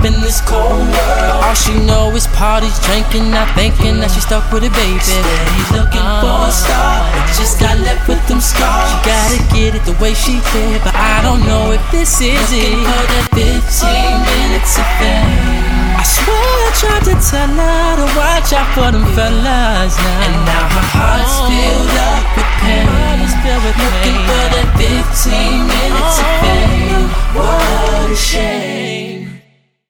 in this cold world. All she know is parties, drinking, not thinking that she stuck with it, baby. Steady looking for a star, but just got left with them scars. She gotta get it the way she did, but I don't know if this is Looking it. for that 15 minutes of fame. I swear I tried to tell her to watch out for them fellas now. And now